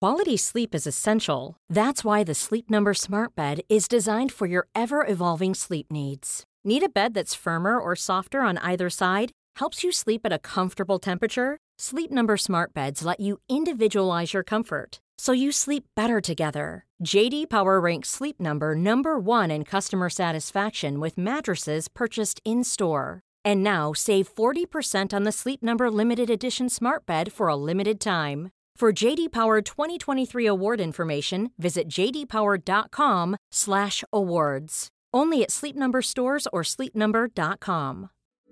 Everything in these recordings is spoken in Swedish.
Quality sleep is essential. That's why the Sleep Number Smart Bed is designed for your ever-evolving sleep needs. Need a bed that's firmer or softer on either side? Helps you sleep at a comfortable temperature? Sleep Number Smart Beds let you individualize your comfort, so you sleep better together. JD Power ranks Sleep Number number 1 in customer satisfaction with mattresses purchased in-store. And now, save 40% on the Sleep Number Limited Edition Smart Bed for a limited time. For JD Power 2023 award information, visit jdpower.com/awards. Only at Sleep Number stores or sleepnumber.com.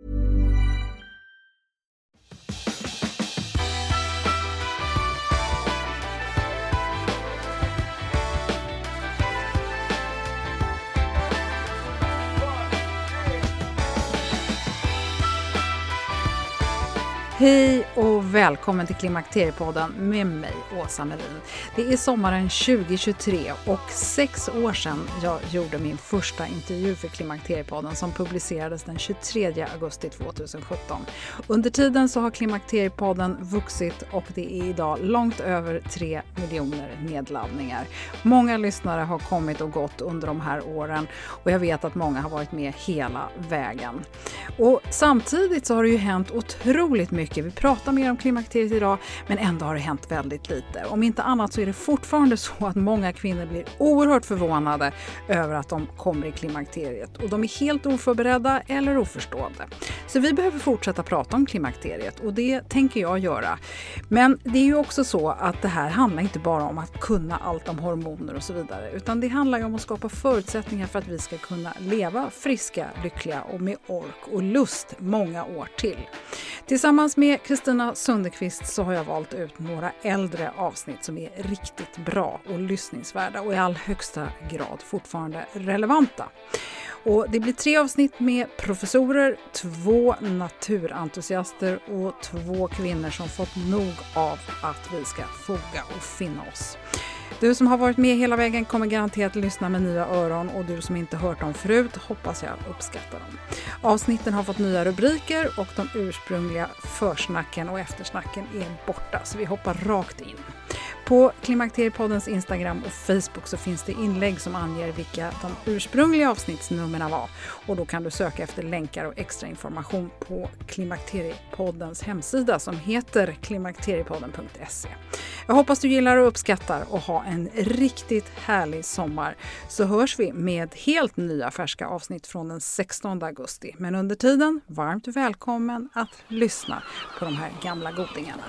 Hej och välkommen till Klimakteriepodden med mig, Åsa Melin. Det är sommaren 2023 och 6 år sedan jag gjorde min första intervju för Klimakteriepodden som publicerades den 23 augusti 2017. Under tiden så har Klimakteriepodden vuxit och det är idag långt över 3 miljoner nedladdningar. Många lyssnare har kommit och gått under de här åren och jag vet att många har varit med hela vägen. Och samtidigt så har det ju hänt otroligt mycket. Vi pratar mer om klimakteriet idag, men ändå har det hänt väldigt lite. Om inte annat så är det fortfarande så att många kvinnor blir oerhört förvånade över att de kommer i klimakteriet. Och de är helt oförberedda eller oförstående. Så vi behöver fortsätta prata om klimakteriet och det tänker jag göra. Men det är ju också så att det här handlar inte bara om att kunna allt om hormoner och så vidare. Utan det handlar ju om att skapa förutsättningar för att vi ska kunna leva friska, lyckliga och med ork och lust många år till. Tillsammans med Kristina Sundekvist så har jag valt ut några äldre avsnitt som är riktigt bra och lyssningsvärda och i all högsta grad fortfarande relevanta. Och det blir 3 avsnitt med professorer, 2 naturentusiaster och 2 kvinnor som fått nog av att vi ska foga och finna oss. Du som har varit med hela vägen kommer garanterat lyssna med nya öron och du som inte hört dem förut hoppas jag uppskattar dem. Avsnitten har fått nya rubriker och de ursprungliga försnacken och eftersnacken är borta så vi hoppar rakt in. På Klimakteriepoddens Instagram och Facebook så finns det inlägg som anger vilka de ursprungliga avsnittsnumren var och då kan du söka efter länkar och extra information på Klimakteriepoddens hemsida som heter klimakteriepodden.se. Jag hoppas du gillar och uppskattar och ha en riktigt härlig sommar så hörs vi med helt nya färska avsnitt från den 16 augusti. Men under tiden, varmt välkommen att lyssna på de här gamla godingarna.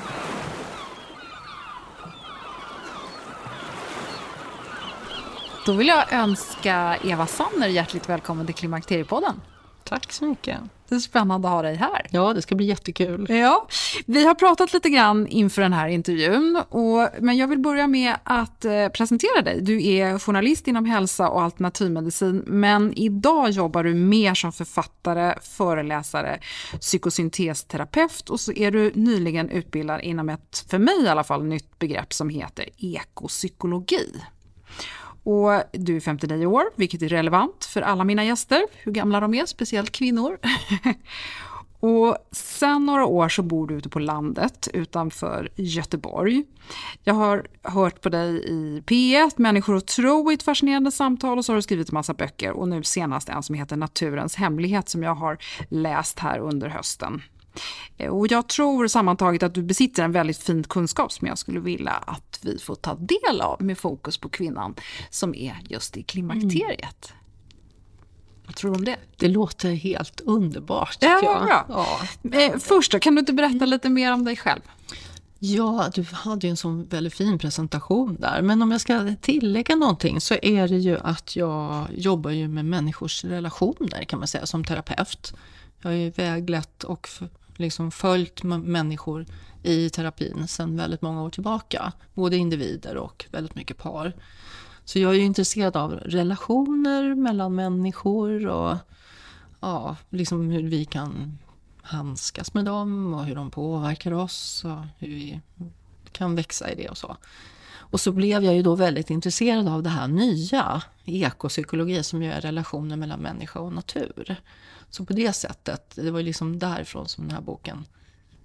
Då vill jag önska Eva Sanner hjärtligt välkommen till Klimakteriepodden. Tack så mycket. Det är spännande att ha dig här. Ja, det ska bli jättekul. Ja, vi har pratat lite grann inför den här intervjun. Men jag vill börja med att presentera dig. Du är journalist inom hälsa och alternativmedicin. Men idag jobbar du mer som författare, föreläsare, psykosyntesterapeut. Och så är du nyligen utbildad inom ett, för mig i alla fall, nytt begrepp som heter ekopsykologi. Och du är 59 år, vilket är relevant för alla mina gäster, hur gamla de är, speciellt kvinnor. Och sen några år så bor du ute på landet utanför Göteborg. Jag har hört på dig i P1, Människor och tro i ett fascinerande samtal och så har du skrivit en massa böcker. Och nu senast en som heter Naturens hemlighet som jag har läst här under hösten. Och jag tror sammantaget att du besitter en väldigt fin kunskap som jag skulle vilja att vi får ta del av med fokus på kvinnan som är just i klimakteriet. Vad tror du om det? Det låter helt underbart. Ja, bra. Först då, kan du inte berätta lite mer om dig själv? Ja, du hade ju en sån väldigt fin presentation där. Men om jag ska tillägga någonting så är det ju att jag jobbar ju med människors relationer kan man säga som terapeut. Jag har ju väglett och liksom följt människor i terapin sedan väldigt många år tillbaka. Både individer och väldigt mycket par. Så jag är ju intresserad av relationer mellan människor och ja, liksom hur vi kan handskas med dem och hur de påverkar oss och hur vi kan växa i det och så. Och så blev jag ju då väldigt intresserad av det här nya ekopsykologi som ju är relationer mellan människa och natur. Så på det sättet, det var ju liksom därifrån som den här boken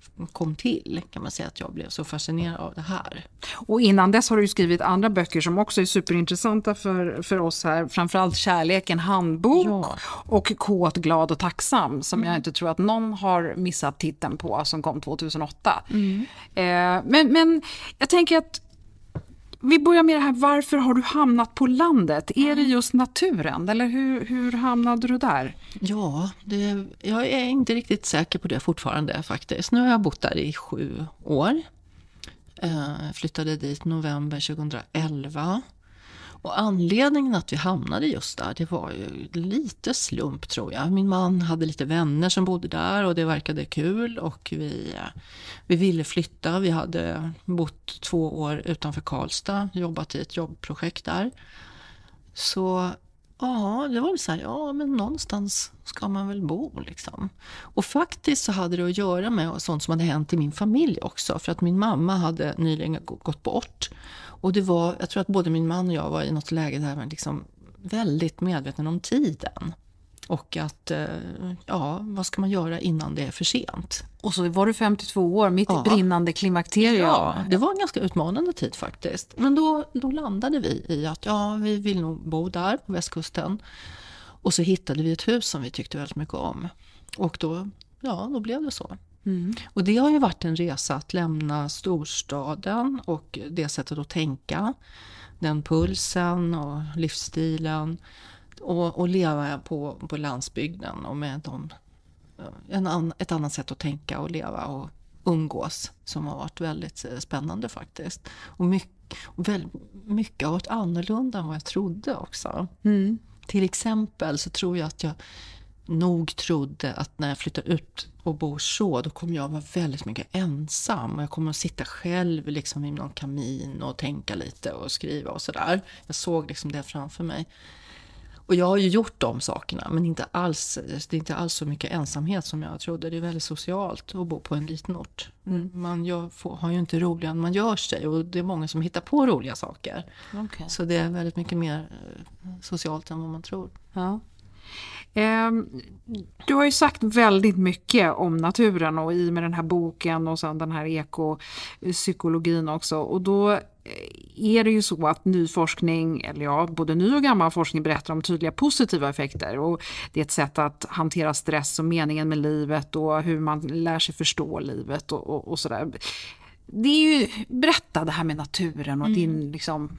kom till, kan man säga, att jag blev så fascinerad av det här. Och innan dess har du skrivit andra böcker som också är superintressanta för oss här. Framförallt Kärleken handbok och Kåt, glad och tacksam, som jag inte tror att någon har missat titeln på, som kom 2008. Men jag tänker att vi börjar med det här, varför har du hamnat på landet? Är det just naturen, eller hur hamnade du där? Ja, jag är inte riktigt säker på det fortfarande faktiskt. Nu har jag bott där i 7 år. Flyttade dit november 2011. Och anledningen att vi hamnade just där, det var ju lite slump, tror jag. Min man hade lite vänner som bodde där och det verkade kul, och vi ville flytta. Vi hade bott 2 år utanför Karlstad, jobbat i ett jobbprojekt där. Så ja, det var väl så här, men någonstans ska man väl bo liksom. Och faktiskt så hade det att göra med sånt som hade hänt i min familj också. För att min mamma hade nyligen gått bort. Och det var, jag tror att både min man och jag var i något läge där man liksom väldigt medveten om tiden. Och att, vad ska man göra innan det är för sent? Och så var du 52 år, mitt i brinnande klimakterium. Ja, det var en ganska utmanande tid faktiskt. Men då landade vi i att vi vill nog bo där på västkusten. Och så hittade vi ett hus som vi tyckte väldigt mycket om. Och då blev det så. Och det har ju varit en resa att lämna storstaden och det sättet att tänka. Den pulsen och livsstilen. Och leva på landsbygden och med ett annat sätt att tänka och leva och umgås, som har varit väldigt spännande faktiskt. Och mycket har varit annorlunda än vad jag trodde också. Till exempel så tror jag att jag nog trodde att när jag flyttar ut och bor så, då kommer jag vara väldigt mycket ensam. Och jag kommer att sitta själv liksom i någon kamin och tänka lite och skriva och sådär. Jag såg liksom det framför mig. Och jag har ju gjort de sakerna, men det är inte alls så mycket ensamhet som jag trodde. Det är väldigt socialt att bo på en liten ort. Man har ju inte roligare än man gör sig, och det är många som hittar på roliga saker. Okay. Så det är väldigt mycket mer socialt än vad man tror. Ja. Du har ju sagt väldigt mycket om naturen, och i med den här boken och sen den här ekopsykologin också, och då är det ju så att ny forskning, eller både ny och gammal forskning, berättar om tydliga positiva effekter, och det är ett sätt att hantera stress och meningen med livet och hur man lär sig förstå livet och sådär. Det är ju, berätta det här med naturen och din liksom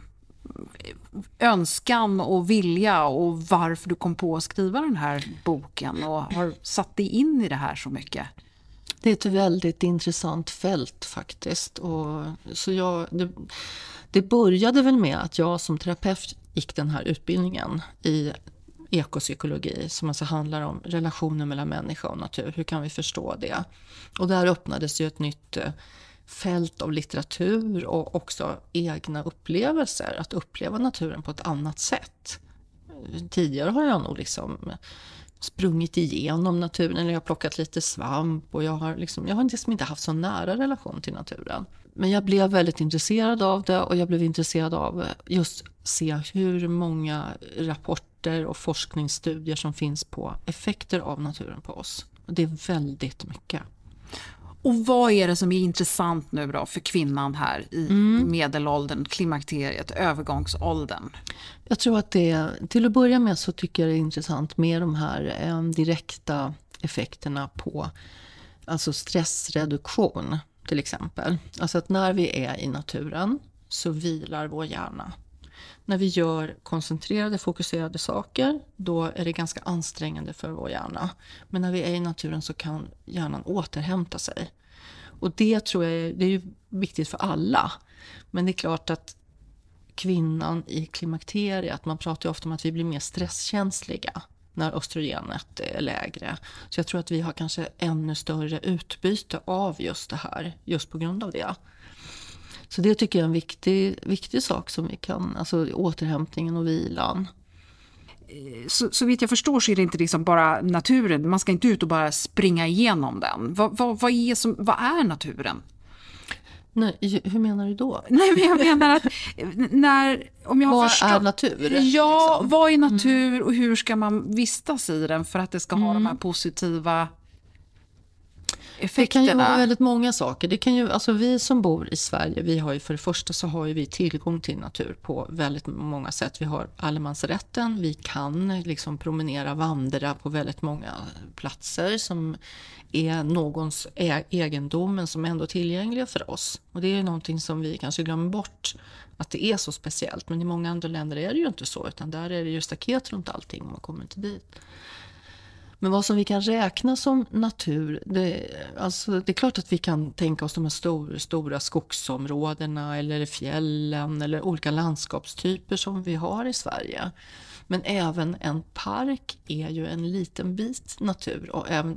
önskan och vilja, och varför du kom på att skriva den här boken och har satt dig in i det här så mycket. Det är ett väldigt intressant fält faktiskt. Och så det började väl med att jag som terapeut gick den här utbildningen i ekopsykologi, som alltså handlar om relationer mellan människa och natur. Hur kan vi förstå det? Och där öppnades ju ett nytt fält av litteratur och också egna upplevelser, att uppleva naturen på ett annat sätt. Tidigare har jag nog liksom sprungit igenom naturen, eller jag har plockat lite svamp, och jag har inte haft så nära relation till naturen. Men jag blev väldigt intresserad av det, och jag blev intresserad av just se hur många rapporter och forskningsstudier som finns på effekter av naturen på oss. Och det är väldigt mycket. Och vad är det som är intressant nu då för kvinnan här i medelåldern, klimakteriet, övergångsåldern? Jag tror att till att börja med så tycker jag det är intressant med de här direkta effekterna på alltså stressreduktion till exempel. Alltså att när vi är i naturen så vilar vår hjärna. När vi gör koncentrerade, fokuserade saker, då är det ganska ansträngande för vår hjärna. Men när vi är i naturen så kan hjärnan återhämta sig. Och det tror jag det är ju viktigt för alla. Men det är klart att kvinnan i klimakteriet, man pratar ju ofta om att vi blir mer stresskänsliga när östrogenet är lägre. Så jag tror att vi har kanske ännu större utbyte av just det här, just på grund av det. Så det tycker jag är en viktig sak som vi kan, alltså återhämtningen och vilan. Så vitt jag förstår så är det inte liksom bara naturen, man ska inte ut och bara springa igenom den. Vad är naturen? Nej, hur menar du då? Nej, men jag menar att om jag vad förstår, är natur? Ja, liksom? Vad är natur och hur ska man vistas i den för att det ska ha de här positiva effekterna? Det kan ju vara väldigt många saker. Det kan ju, alltså vi som bor i Sverige, vi har ju för det första så har ju vi tillgång till natur på väldigt många sätt. Vi har allemansrätten, vi kan liksom promenera, vandra på väldigt många platser som är någons egendom men som är ändå tillgängliga för oss. Och det är någonting som vi kanske glömmer bort, att det är så speciellt. Men i många andra länder är det ju inte så, utan där är det ju staket runt allting och man kommer inte dit. Men vad som vi kan räkna som natur, det är klart att vi kan tänka oss de här stora skogsområdena eller fjällen eller olika landskapstyper som vi har i Sverige. Men även en park är ju en liten bit natur, och även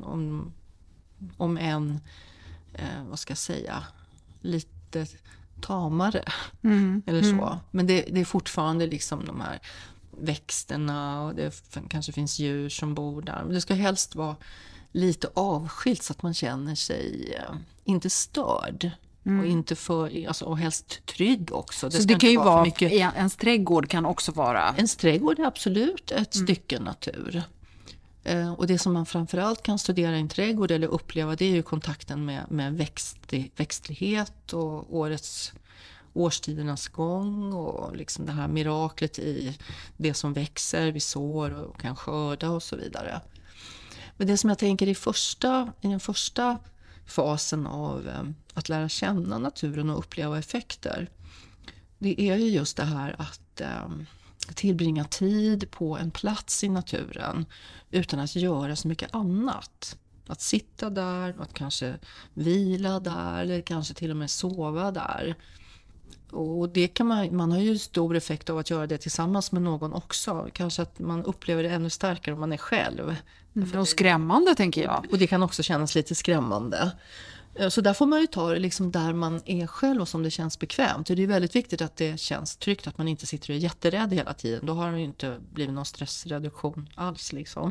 om en, vad ska jag säga, lite tamare eller så. Men det är fortfarande liksom de här växterna, och det kanske finns djur som bor där. Men det ska helst vara lite avskilt så att man känner sig inte störd. Och inte för, alltså, och helst trygg också. Så det kan ju vara mycket... ens trädgård kan också vara... Ens trädgård är absolut ett stycke natur. Och det som man framförallt kan studera i en trädgård eller uppleva, det är ju kontakten med växtlighet och årstidernas gång och liksom det här miraklet i det som växer, vi sår och kan skörda och så vidare. Men det som jag tänker i den första fasen av att lära känna naturen och uppleva effekter, det är ju just det här att tillbringa tid på en plats i naturen utan att göra så mycket annat. Att sitta där, att kanske vila där eller kanske till och med sova där. Och det kan man har ju stor effekt av att göra det tillsammans med någon också. Kanske att man upplever det ännu starkare om man är själv. Och skrämmande, tänker jag. Och det kan också kännas lite skrämmande. Så där får man ju ta det liksom där man är själv och som det känns bekvämt. Det är väldigt viktigt att det känns tryggt, att man inte sitter och är jätterädd hela tiden. Då har det ju inte blivit någon stressreduktion alls liksom.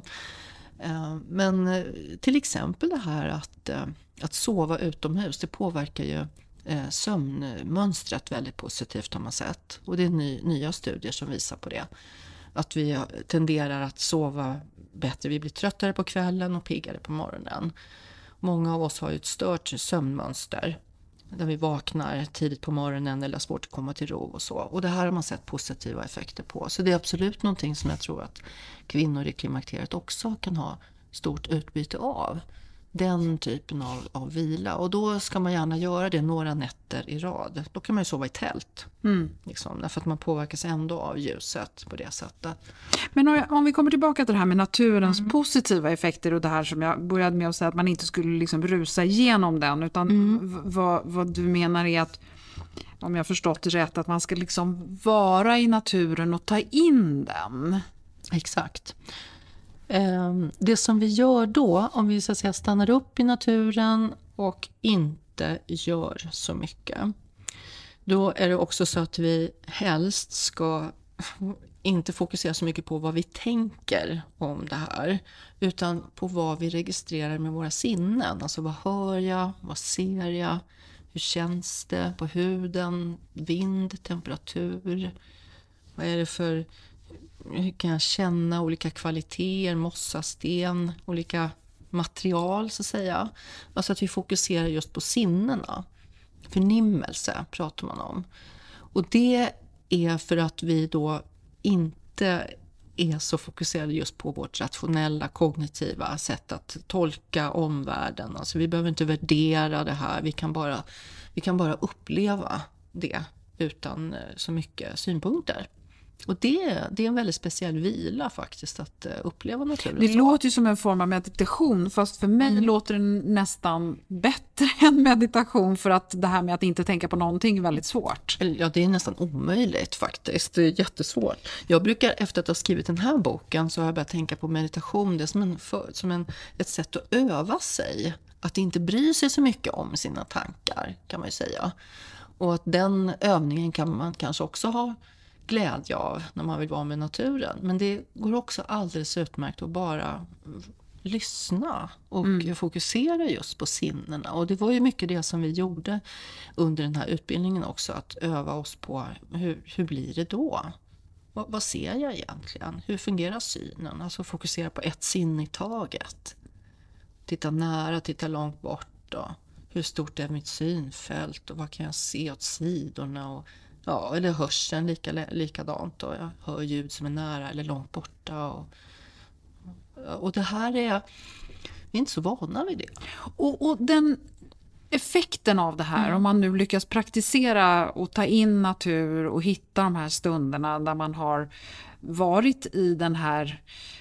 Men till exempel det här att sova utomhus, det påverkar ju sömnmönstret väldigt positivt har man sett. Och det är nya studier som visar på det. Att vi tenderar att sova bättre, vi blir tröttare på kvällen och piggare på morgonen. Många av oss har ju ett stört sömnmönster där vi vaknar tidigt på morgonen eller har svårt att komma till ro och så. Och det här har man sett positiva effekter på. Så det är absolut någonting som jag tror att kvinnor i klimakteriet också kan ha stort utbyte av. Den typen av vila. Och då ska man gärna göra det några nätter i rad. Då kan man ju sova i tält. Liksom, därför att man påverkas ändå av ljuset på det sättet. Men om vi kommer tillbaka till det här med naturens positiva effekter och det här som jag började med att säga att man inte skulle liksom rusa igenom den. Utan vad du menar är att, om jag förstått det rätt, att man ska liksom vara i naturen och ta in den. Exakt. Det som vi gör då, om vi så att säga stannar upp i naturen och inte gör så mycket, då är det också så att vi helst ska inte fokusera så mycket på vad vi tänker om det här, utan på vad vi registrerar med våra sinnen. Alltså vad hör jag, vad ser jag, hur känns det på huden, vind, temperatur, vad är det för... Hur kan jag känna olika kvaliteter, mossa, sten, olika material så att säga. Alltså att vi fokuserar just på sinnena. Förnimmelse pratar man om. Och det är för att vi då inte är så fokuserade just på vårt rationella, kognitiva sätt att tolka omvärlden. Alltså vi behöver inte värdera det här, vi kan bara uppleva det utan så mycket synpunkter. Och det är en väldigt speciell vila faktiskt, att uppleva naturen. Det låter ju som en form av meditation, fast för mig låter det nästan bättre än meditation, för att det här med att inte tänka på någonting är väldigt svårt. Ja, det är nästan omöjligt faktiskt. Det är jättesvårt. Jag brukar, efter att ha skrivit den här boken, så har jag börjat tänka på meditation. Det är som ett sätt att öva sig. Att inte bry sig så mycket om sina tankar, kan man ju säga. Och att den övningen kan man kanske också ha glädje av när man vill vara med naturen. Men det går också alldeles utmärkt att bara lyssna och fokusera just på sinnena. Och det var ju mycket det som vi gjorde under den här utbildningen också. Att öva oss på hur blir det då? Vad ser jag egentligen? Hur fungerar synen? Alltså fokusera på ett sinne i taget. Titta nära, titta långt bort då? Hur stort är mitt synfält och vad kan jag se åt sidorna? Och, ja, eller hörseln likadant. Och jag hör ljud som är nära eller långt borta. Och det här är... Vi är inte så vana vid det. Och den effekten av det här, om man nu lyckas praktisera och ta in natur och hitta de här stunderna där man har varit i den här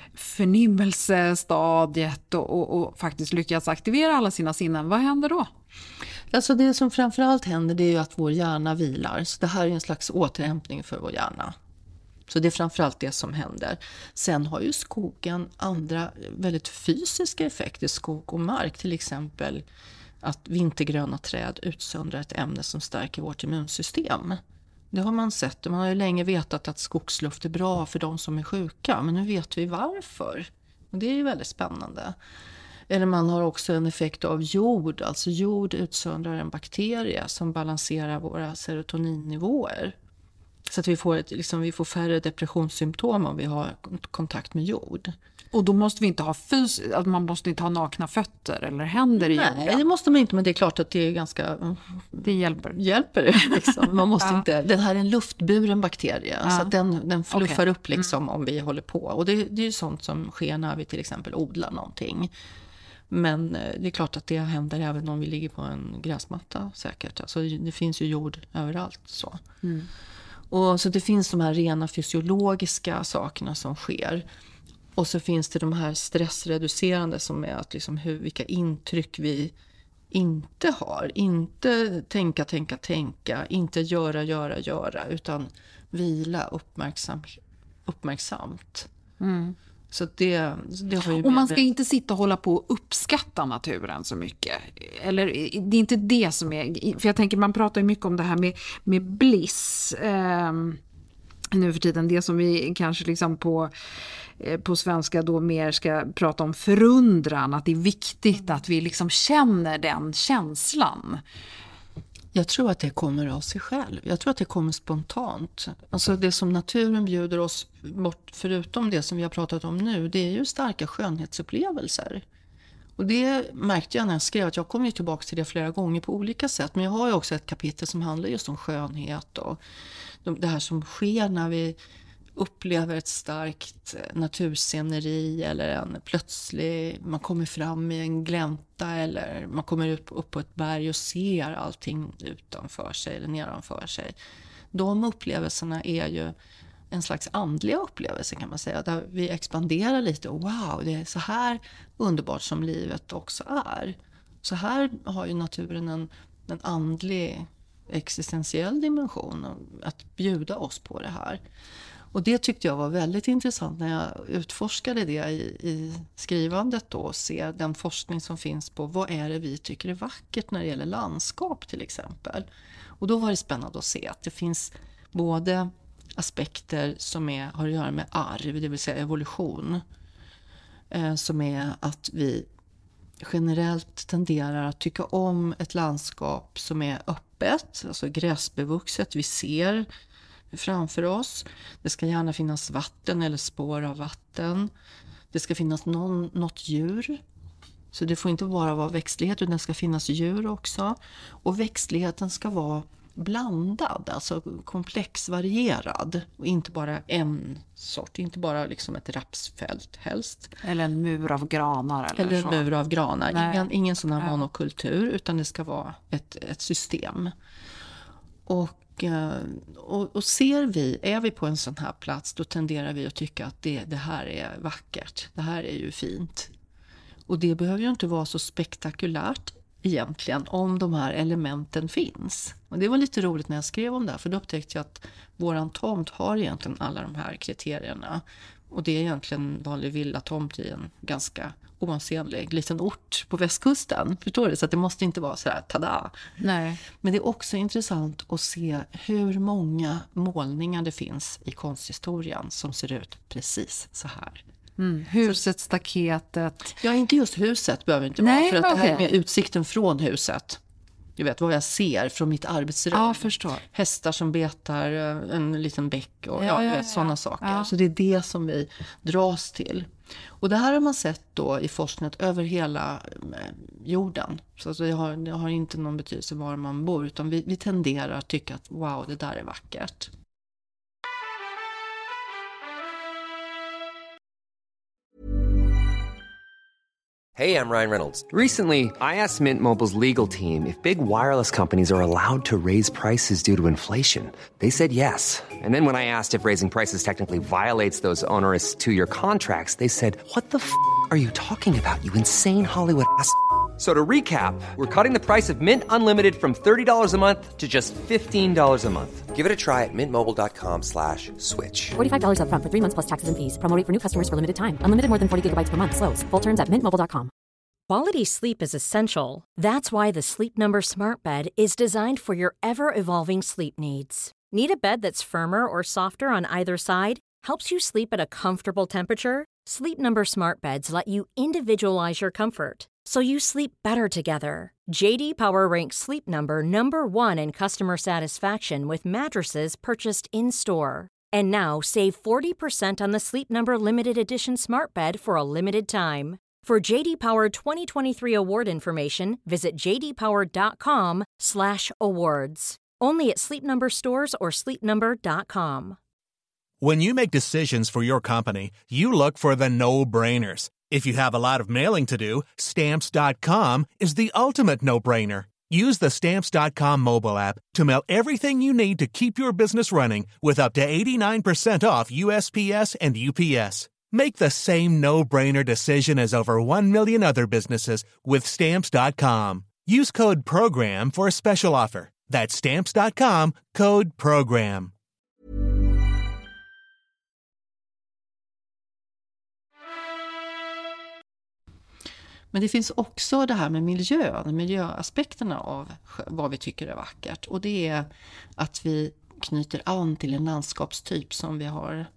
förnimmelsestadiet och faktiskt lyckats aktivera alla sina sinnen, vad händer då? Alltså det som framförallt händer, det är ju att vår hjärna vilar. Så det här är en slags återhämtning för vår hjärna. Så det är framförallt det som händer. Sen har ju skogen andra väldigt fysiska effekter, skog och mark. Till exempel att vintergröna träd utsöndrar ett ämne som stärker vårt immunsystem. Det har man sett. Man har ju länge vetat att skogsluft är bra för de som är sjuka. Men nu vet vi varför. Och det är ju väldigt spännande. Eller man har också en effekt av jord. Alltså jord utsöndrar en bakterie som balanserar våra serotoninnivåer. Så att vi får färre depressionssymptom om vi har kontakt med jord. Och då måste vi inte ha att man måste inte ha nakna fötter eller händer i jorden. Nej, det måste man inte, men det är klart att det är ganska... Det hjälper det liksom. Man måste inte... Den här är en luftburen bakterie, så att den fluffar upp liksom om vi håller på. Och det är ju sånt som sker när vi till exempel odlar någonting. Men det är klart att det händer även om vi ligger på en gräsmatta säkert. Alltså det finns ju jord överallt så. Och så det finns de här rena fysiologiska sakerna som sker. Och så finns det de här stressreducerande som är att liksom vilka intryck vi inte har. Inte tänka, inte göra, utan vila uppmärksamt. Så det har ju... Och man ska inte sitta och hålla på och uppskatta naturen så mycket. Eller det är inte det som är... För jag tänker, man pratar ju mycket om det här med bliss. Nu för tiden, det som vi kanske liksom på svenska då mer ska prata om förundran. Att det är viktigt att vi liksom känner den känslan. Jag tror att det kommer av sig själv. Jag tror att det kommer spontant. Alltså det som naturen bjuder oss bort, förutom det som vi har pratat om nu, det är ju starka skönhetsupplevelser. Och det märkte jag när jag skrev, att jag kommer ju tillbaka till det flera gånger på olika sätt. Men jag har ju också ett kapitel som handlar just om skönhet och det här som sker när vi upplever ett starkt natursceneri eller man kommer fram i en glänta eller man kommer upp på ett berg och ser allting utanför sig eller nedanför sig. De upplevelserna är ju en slags andliga upplevelse kan man säga, där vi expanderar lite och wow, det är så här underbart som livet också är. Så här har ju naturen en andlig existentiell dimension att bjuda oss på det här. Och det tyckte jag var väldigt intressant när jag utforskade det i skrivandet då, och se den forskning som finns på vad är det vi tycker är vackert när det gäller landskap till exempel. Och då var det spännande att se att det finns både aspekter som har att göra med arv, det vill säga evolution, som är att vi generellt tenderar att tycka om ett landskap som är öppet, alltså gräsbevuxet, vi ser framför oss. Det ska gärna finnas vatten eller spår av vatten. Det ska finnas något djur. Så det får inte bara vara växtlighet, utan det ska finnas djur också. Och växtligheten ska vara blandad, alltså komplex, varierad. Och inte bara en sort, inte bara liksom ett rapsfält helst. Eller en mur av granar. Eller en mur av granar. Ingen sån här monokultur, utan det ska vara ett system. Och är vi på en sån här plats, då tenderar vi att tycka att det här är vackert. Det här är ju fint. Och det behöver ju inte vara så spektakulärt egentligen om de här elementen finns. Och det var lite roligt när jag skrev om det här, för då upptäckte jag att våran tomt har egentligen alla de här kriterierna. Och det är egentligen vanlig villatomt i en ganska oansenlig liten ort på västkusten. Förstår du? Så att det måste inte vara så här, tada. Nej. Men det är också intressant att se hur många målningar det finns i konsthistorien som ser ut precis så här. Huset, staketet. Ja, inte just huset behöver inte vara. För att det här är med utsikten från huset. Du vet vad jag ser från mitt arbetsrum. Ja, förstår. Hästar som betar en liten bäck och sådana saker. Ja. Så det är det som vi dras till. Och det här har man sett då i forskning över hela jorden. Så alltså det har inte någon betydelse var man bor, utan vi tenderar att tycka att wow, det där är vackert. Hey, I'm Ryan Reynolds. Recently, I asked Mint Mobile's legal team if big wireless companies are allowed to raise prices due to inflation. They said yes. And then when I asked if raising prices technically violates those onerous two-year contracts, they said, "What the f*** are you talking about, you insane Hollywood ass?" So to recap, we're cutting the price of Mint Unlimited from $30 a month to just $15 a month. Give it a try at mintmobile.com/switch. $45 up front for 3 months plus taxes and fees. Promo rate for new customers for limited time. Unlimited more than 40 gigabytes per month. Slows full terms at mintmobile.com. Quality sleep is essential. That's why the Sleep Number Smart Bed is designed for your ever-evolving sleep needs. Need a bed that's firmer or softer on either side? Helps you sleep at a comfortable temperature? Sleep Number Smart Beds let you individualize your comfort, so you sleep better together. JD Power ranks Sleep Number #1 in customer satisfaction with mattresses purchased in-store. And now save 40% on the Sleep Number Limited Edition Smart Bed for a limited time. For JD Power 2023 award information, visit jdpower.com/awards. Only at Sleep Number stores or sleepnumber.com. When you make decisions for your company, you look for the no-brainers. If you have a lot of mailing to do, Stamps.com is the ultimate no-brainer. Use the Stamps.com mobile app to mail everything you need to keep your business running with up to 89% off USPS and UPS. Make the same no-brainer decision as over 1 million other businesses with Stamps.com. Use code PROGRAM for a special offer. That's Stamps.com, code PROGRAM. Men det finns också det här med miljöaspekterna av vad vi tycker är vackert. Och det är att vi knyter an till en landskapstyp som vi har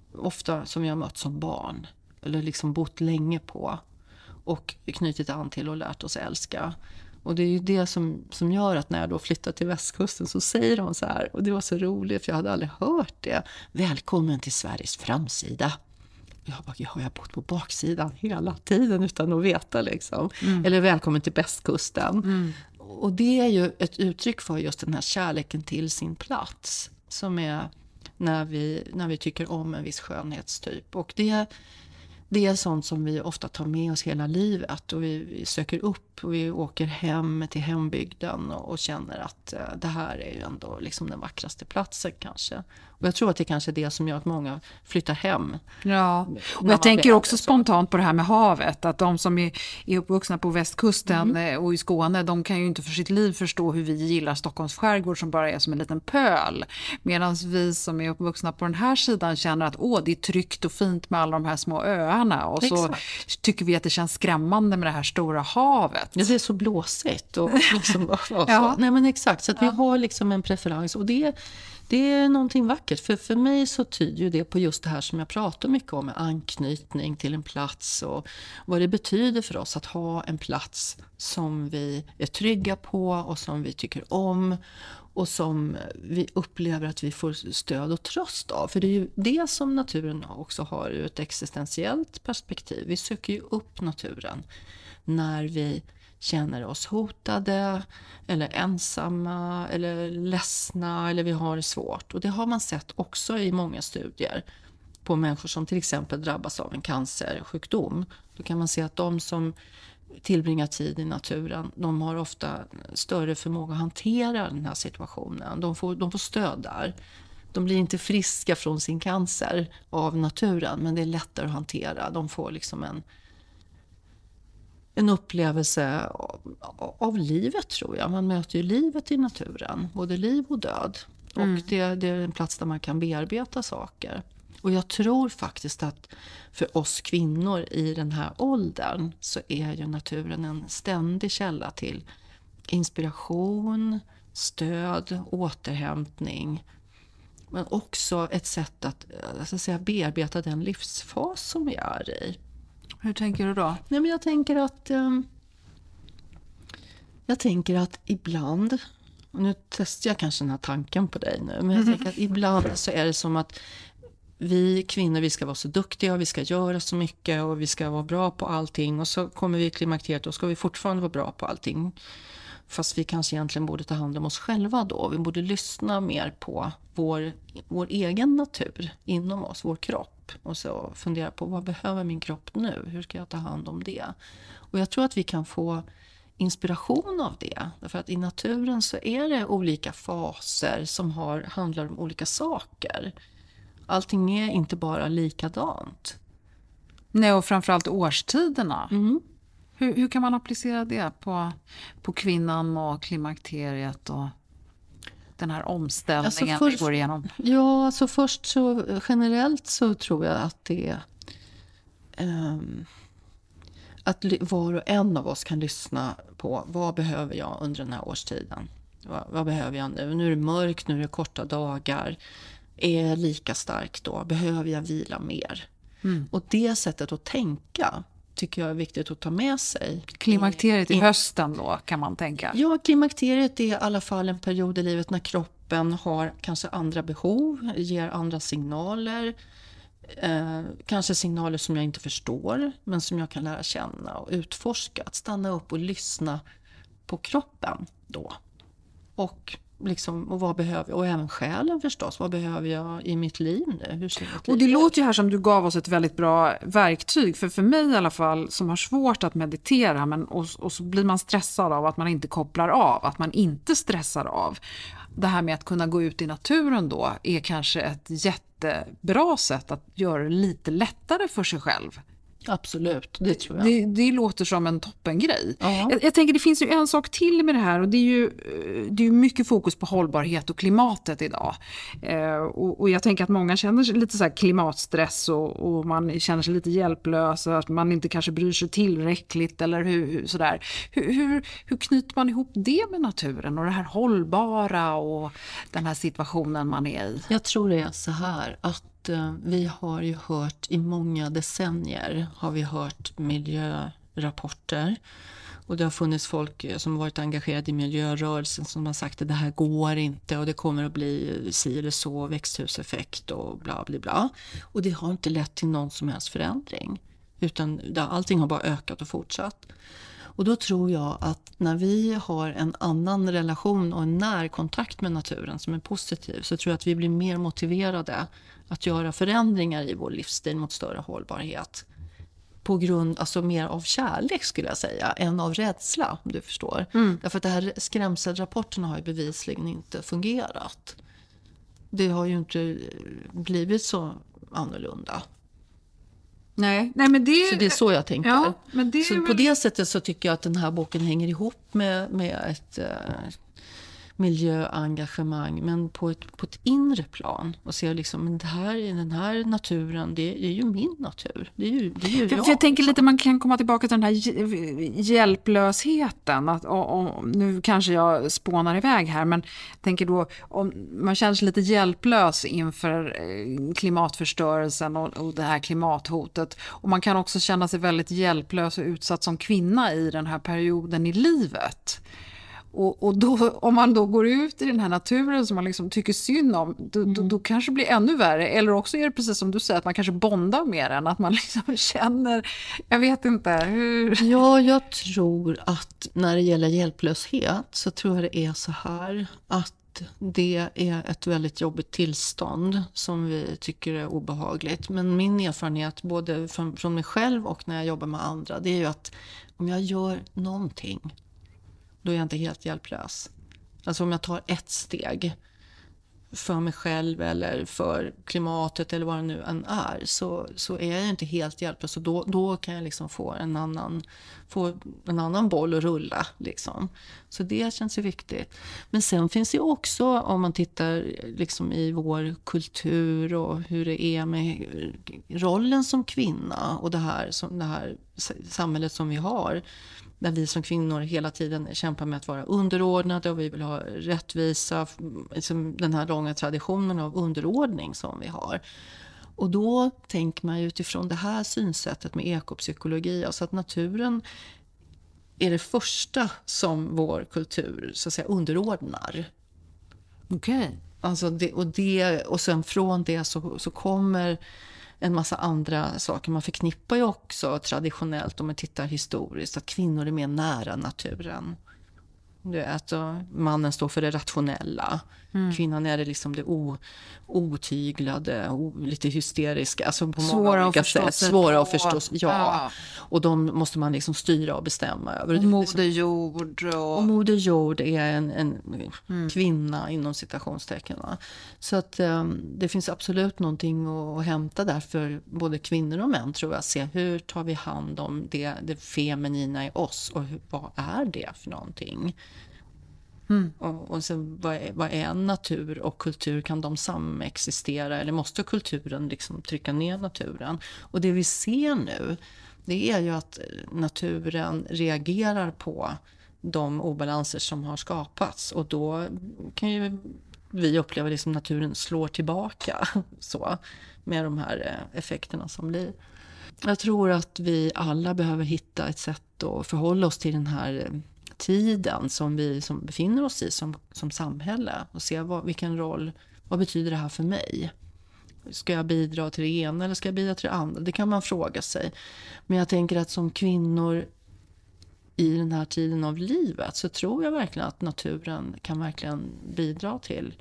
mött som barn. Eller liksom bott länge på. Och knutit an till och lärt oss älska. Och det är ju det som gör att när jag då flyttar till västkusten så säger de så här. Och det var så roligt för jag hade aldrig hört det. Välkommen till Sveriges framsida. Jag har bott på baksidan hela tiden utan att veta liksom. Eller välkommen till västkusten. Och det är ju ett uttryck för just den här kärleken till sin plats. Som är när vi tycker om en viss skönhetstyp. Och det är sånt som vi ofta tar med oss hela livet. Och vi söker upp och vi åker hem till hembygden och känner att det här är ju ändå liksom den vackraste platsen kanske. Och jag tror att det kanske är det som gör att många flyttar hem. Ja, och jag tänker också spontant på det här med havet. Att de som är uppvuxna på västkusten och i Skåne, de kan ju inte för sitt liv förstå hur vi gillar Stockholms skärgård som bara är som en liten pöl. Medan vi som är uppvuxna på den här sidan känner att det är tryggt och fint med alla de här små öarna. Och så tycker vi att det känns skrämmande med det här stora havet. Ja, det är så blåsigt. Och liksom, ja. Nej men exakt, så att vi har liksom en preferens. Och det är någonting vackert. För mig så tyder ju det på just det här som jag pratar mycket om. Med anknytning till en plats. Och vad det betyder för oss att ha en plats som vi är trygga på. Och som vi tycker om. Och som vi upplever att vi får stöd och tröst av. För det är ju det som naturen också har ur ett existentiellt perspektiv. Vi söker ju upp naturen när vi känner oss hotade eller ensamma eller ledsna eller vi har det svårt. Och det har man sett också i många studier på människor som till exempel drabbas av en cancersjukdom. Då kan man se att de som tillbringar tid i naturen, de har ofta större förmåga att hantera den här situationen. De får stöd där. De blir inte friska från sin cancer av naturen, men det är lättare att hantera. De får liksom en upplevelse av livet, tror jag. Man möter ju livet i naturen, både liv och död. Och det är en plats där man kan bearbeta saker. Och jag tror faktiskt att för oss kvinnor i den här åldern så är ju naturen en ständig källa till inspiration, stöd, återhämtning. Men också ett sätt att bearbeta den livsfas som vi är i. Hur tänker du då? Nej, men jag tänker att ibland, och nu testar jag kanske den här tanken på dig nu, men jag tänker att ibland så är det som att vi kvinnor, vi ska vara så duktiga och vi ska göra så mycket och vi ska vara bra på allting. Och så kommer vi i klimakteriet och ska vi fortfarande vara bra på allting. Fast vi kanske egentligen borde ta hand om oss själva då. Vi borde lyssna mer på vår egen natur inom oss, vår kropp. Och så fundera på, vad behöver min kropp nu? Hur ska jag ta hand om det? Och jag tror att vi kan få inspiration av det. Därför att i naturen så är det olika faser som handlar om olika saker. Allting är inte bara likadant. Nej, och framförallt årstiderna. Mm. Hur kan man applicera det på kvinnan och klimakteriet och den här omställningen vi går igenom? Ja, alltså först så generellt så tror jag att det att var och en av oss kan lyssna på vad behöver jag under den här årstiden. Vad behöver jag nu? Nu är det mörkt, nu är det korta dagar. Är jag lika stark då? Behöver jag vila mer? Mm. Och det sättet att tänka tycker jag är viktigt att ta med sig. Klimakteriet i hösten då, kan man tänka? Ja, klimakteriet är i alla fall en period i livet när kroppen har kanske andra behov, ger andra signaler. Kanske signaler som jag inte förstår, men som jag kan lära känna och utforska. Att stanna upp och lyssna på kroppen då. Och vad behöver jag? Och även själen förstås. Vad behöver jag i mitt liv nu? Hur ser mitt liv och det ut? låter ju här som du gav oss ett väldigt bra verktyg. För mig i alla fall, som har svårt att meditera. Och så blir man stressad av att man inte kopplar av. Att man inte stressar av. Det här med att kunna gå ut i naturen då är kanske ett jättebra sätt att göra det lite lättare för sig själv. Absolut, det tror jag. Det låter som en toppengrej. Ja. Jag tänker det finns ju en sak till med det här och det är ju mycket fokus på hållbarhet och klimatet idag. Och jag tänker att många känner sig lite så här klimatstress och man känner sig lite hjälplös och att man inte kanske bryr sig tillräckligt eller sådär. Hur knyter man ihop det med naturen och det här hållbara och den här situationen man är i? Jag tror det är så här att vi har ju hört i många decennier har vi hört miljörapporter och det har funnits folk som varit engagerade i miljörörelsen som har sagt att det här går inte och det kommer att bli si eller så växthuseffekt och bla bla bla. Och det har inte lett till någon som helst förändring utan allting har bara ökat och fortsatt. Och då tror jag att när vi har en annan relation och en närkontakt med naturen som är positiv så tror jag att vi blir mer motiverade att göra förändringar i vår livsstil mot större hållbarhet. På grund, alltså mer av kärlek skulle jag säga, än av rädsla om du förstår. Mm. Därför att det här skrämselrapporterna har ju bevisligen inte fungerat. Det har ju inte blivit så annorlunda. Nej, men det... Så det är så jag tänker. Ja, men det så på det sättet så tycker jag att den här boken hänger ihop med ett miljöengagemang men på ett inre plan och ser men den här naturen det är ju min natur. Det är ju för jag tänker lite man kan komma tillbaka till den här hjälplösheten att nu kanske jag spånar iväg här men tänker då om man känner sig lite hjälplös inför klimatförstörelsen och det här klimathotet och man kan också känna sig väldigt hjälplös och utsatt som kvinna i den här perioden i livet. Och då, om man då går ut i den här naturen som man tycker synd om, då kanske det blir ännu värre. Eller också är det precis som du säger, att man kanske bondar med den. Att man känner, jag vet inte hur... Ja, jag tror att när det gäller hjälplöshet så tror jag det är så här att det är ett väldigt jobbigt tillstånd som vi tycker är obehagligt. Men min erfarenhet både från mig själv och när jag jobbar med andra, det är ju att om jag gör någonting då är jag inte helt hjälplös. Alltså om jag tar ett steg för mig själv eller för klimatet eller vad det nu än är så är jag inte helt hjälplös. Och då kan jag få en annan boll att rulla. Så det känns ju viktigt. Men sen finns det också, om man tittar i vår kultur och hur det är med rollen som kvinna och det här samhället som vi har. Där vi som kvinnor hela tiden kämpar med att vara underordnade och vi vill ha rättvisa, den här långa traditionen av underordning som vi har. Och då tänker man utifrån det här synsättet med ekopsykologi, alltså att naturen är det första som vår kultur så att säga underordnar. Okej. Alltså och sen från det så kommer en massa andra saker. Man förknippar ju också traditionellt, om man tittar historiskt, att kvinnor är mer nära naturen. Mannen står för det rationella. Kvinnan är det liksom det otyglade, lite hysteriska. Alltså på många olika sätt. Svåra att förstå. Ja. Och de måste man liksom styra och bestämma över. Moder Jord. Och Moder Jord är en kvinna inom citationstecken. Så att det finns absolut någonting att hämta där för både kvinnor och män, tror jag. Se hur tar vi hand om det feminina i oss och vad är det för någonting? Och sen vad är natur och kultur? Kan de samexistera eller måste kulturen liksom trycka ner naturen? Och det vi ser nu, det är ju att naturen reagerar på de obalanser som har skapats, och då kan ju vi uppleva det som naturen slår tillbaka så, med de här effekterna som blir. Jag tror att vi alla behöver hitta ett sätt att förhålla oss till den här tiden som vi som befinner oss i som samhälle, och se vilken roll, vad betyder det här för mig? Ska jag bidra till det ena eller ska jag bidra till det andra? Det kan man fråga sig. Men jag tänker att som kvinnor i den här tiden av livet så tror jag verkligen att naturen kan verkligen bidra till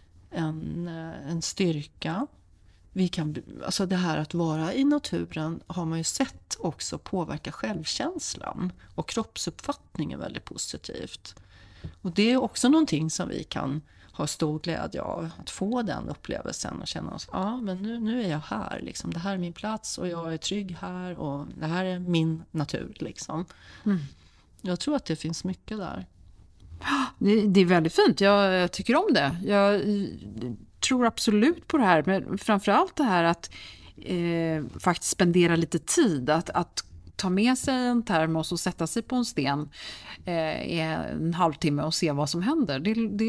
en styrka. Alltså det här att vara i naturen har man ju sett också påverka självkänslan, och kroppsuppfattningen väldigt positivt. Och det är också någonting som vi kan ha stor glädje av, att få den upplevelsen och känna oss, men nu är jag här liksom. Det här är min plats och jag är trygg här och det här är min natur liksom. Jag tror att det finns mycket där. Det är väldigt fint, jag tycker om det. Jag tror absolut på det här, men framförallt det här att faktiskt spendera lite tid, att ta med sig en termos och sätta sig på en sten en halvtimme och se vad som händer.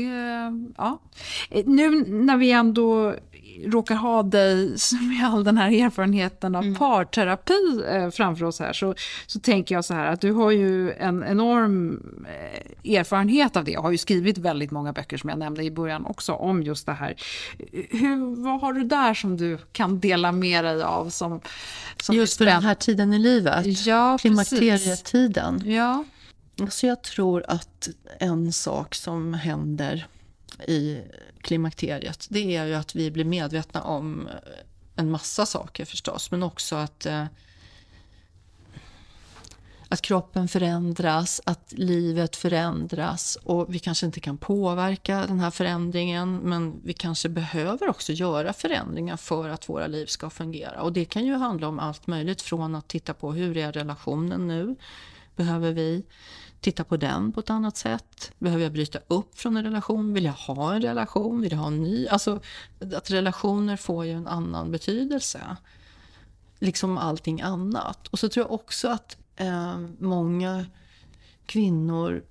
Nu när vi ändå råkar ha dig med all den här erfarenheten av parterapi framför oss här, så tänker jag så här att du har ju en enorm erfarenhet av det. Jag har ju skrivit väldigt många böcker, som jag nämnde i början också, om just det här. Vad har du där som du kan dela med dig av som just för den här tiden i livet? Ja, klimakterietiden. Ja. Så jag tror att en sak som händer i klimakteriet, det är ju att vi blir medvetna om en massa saker förstås, men också att kroppen förändras, att livet förändras, och vi kanske inte kan påverka den här förändringen, men vi kanske behöver också göra förändringar för att våra liv ska fungera. Och det kan ju handla om allt möjligt, från att titta på hur är relationen nu? Behöver vi titta på den på ett annat sätt? Behöver jag bryta upp från en relation? Vill jag ha en relation? Vill jag ha en ny? Alltså att relationer får ju en annan betydelse. Liksom allting annat. Och så tror jag också att många kvinnor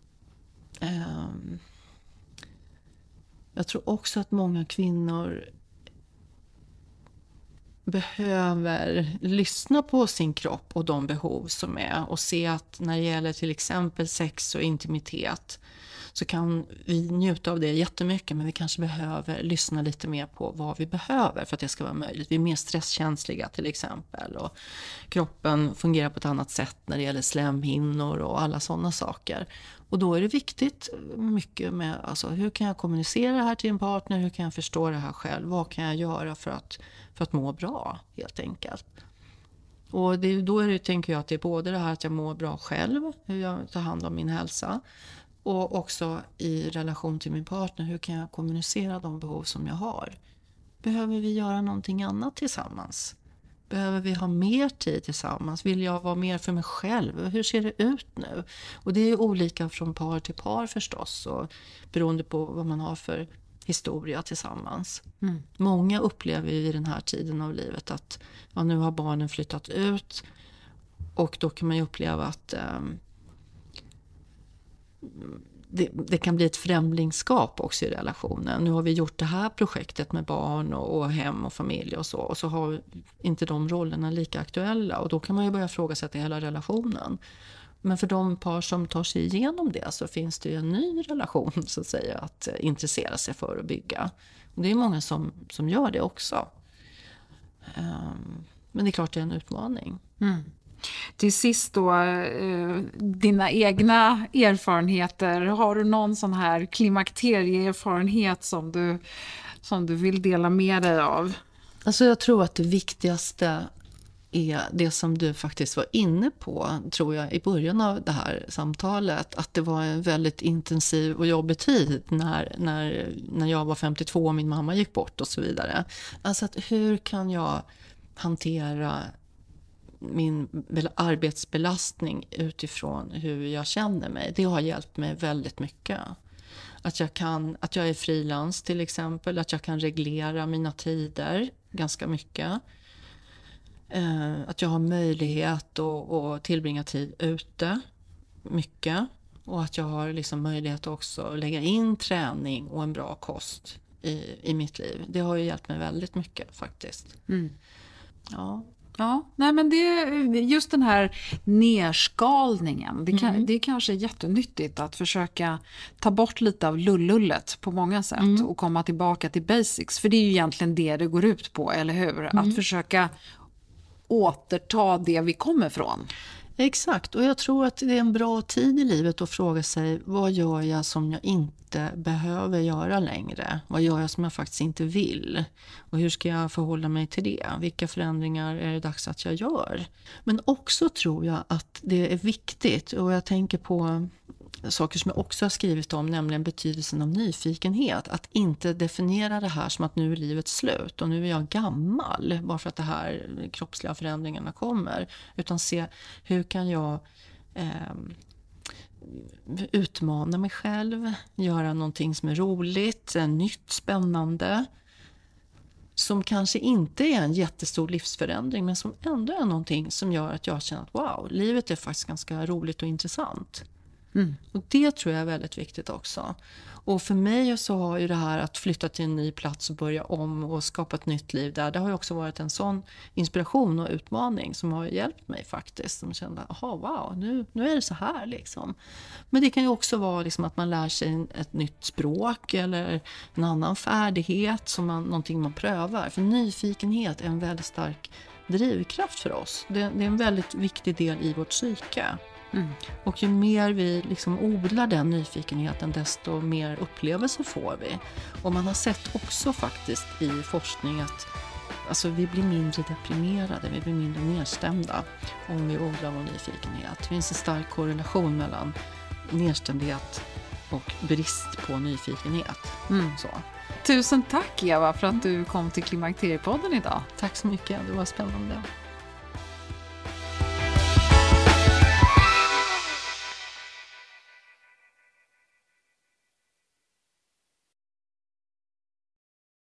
behöver lyssna på sin kropp och de behov som är, och se att när det gäller till exempel sex och intimitet så kan vi njuta av det jättemycket, men vi kanske behöver lyssna lite mer på vad vi behöver för att det ska vara möjligt. Vi är mer stresskänsliga till exempel, och kroppen fungerar på ett annat sätt när det gäller slemhinnor och alla sådana saker. Och då är det viktigt mycket med, alltså, hur kan jag kommunicera det här till en partner, hur kan jag förstå det här själv, vad kan jag göra för att må bra helt enkelt. Och då är det, tänker jag, att det är både det här att jag mår bra själv, hur jag tar hand om min hälsa, och också i relation till min partner, hur kan jag kommunicera de behov som jag har. Behöver vi göra någonting annat tillsammans? Behöver vi ha mer tid tillsammans? Vill jag vara mer för mig själv? Hur ser det ut nu? Och det är olika från par till par förstås, och beroende på vad man har för historia tillsammans. Många upplever i den här tiden av livet att nu har barnen flyttat ut, och då kan man ju uppleva att det kan bli ett främlingskap också i relationen. Nu har vi gjort det här projektet med barn och hem och familj och så har inte de rollerna lika aktuella, och då kan man ju börja frågasätta hela relationen. Men för de par som tar sig igenom det så finns det ju en ny relation så att säga att intressera sig för att bygga. Och det är många som gör det också. Men det är klart det är en utmaning. Till sist då, dina egna erfarenheter. Har du någon sån här klimakterieerfarenhet som du vill dela med dig av? Alltså jag tror att det viktigaste är det som du faktiskt var inne på, tror jag, i början av det här samtalet. Att det var en väldigt intensiv och jobbig tid när jag var 52 och min mamma gick bort och så vidare. Alltså att hur kan jag hantera min arbetsbelastning utifrån hur jag känner mig. Det har hjälpt mig väldigt mycket. Att jag är frilans till exempel, att jag kan reglera mina tider ganska mycket. Att jag har möjlighet att tillbringa tid ute mycket. Och att jag har liksom möjlighet också att lägga in träning och en bra kost i mitt liv. Det har ju hjälpt mig väldigt mycket faktiskt. Ja, nej men just den här nerskalningen, det är kanske jättenyttigt att försöka ta bort lite av lullullet på många sätt och komma tillbaka till basics. För det är ju egentligen det går ut på, eller hur? Att försöka återta det vi kommer från. Exakt, och jag tror att det är en bra tid i livet att fråga sig, vad gör jag som jag inte behöver göra längre? Vad gör jag som jag faktiskt inte vill? Och hur ska jag förhålla mig till det? Vilka förändringar är det dags att jag gör? Men också tror jag att det är viktigt, och jag tänker på saker som jag också har skrivit om, nämligen betydelsen av nyfikenhet. Att inte definiera det här som att nu är livet slut och nu är jag gammal bara för att det här kroppsliga förändringarna kommer. Utan se hur kan jag utmana mig själv, göra någonting som är roligt, nytt, spännande. Som kanske inte är en jättestor livsförändring men som ändå är någonting som gör att jag känner att wow, livet är faktiskt ganska roligt och intressant. Och det tror jag är väldigt viktigt också. Och för mig så har ju det här att flytta till en ny plats och börja om och skapa ett nytt liv där. Det har ju också varit en sån inspiration och utmaning som har hjälpt mig faktiskt. Som kände, wow, nu är det så här liksom. Men det kan ju också vara liksom att man lär sig ett nytt språk eller en annan färdighet, någonting man prövar. För nyfikenhet är en väldigt stark drivkraft för oss. Det är en väldigt viktig del i vårt psyke. Och ju mer vi liksom odlar den nyfikenheten, desto mer upplevelser får vi. Och man har sett också faktiskt i forskning att alltså, vi blir mindre deprimerade, vi blir mindre nedstämda om vi odlar vår nyfikenhet. Det finns en stark korrelation mellan nedstämdhet och brist på nyfikenhet. Så. Tusen tack Eva för att du kom till Klimakteriepodden idag. Tack så mycket, det var spännande.